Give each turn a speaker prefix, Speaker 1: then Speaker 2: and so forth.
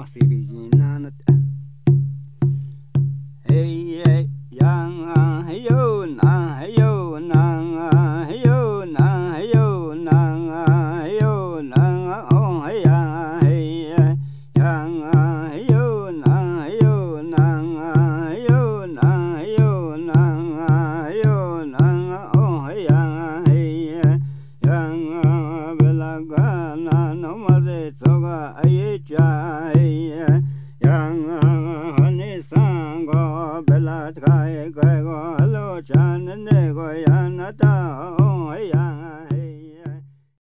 Speaker 1: masibihinan hey hey yang hayo na hayo na hayo na hayo na hayo na oh ya hey yang hayo na hayo na hayo na hayo na hayo na oh ya hey yang belaga na no maze soga ai chai yang hani sango belat kai kai go lo chan ne go ya na ta oh ya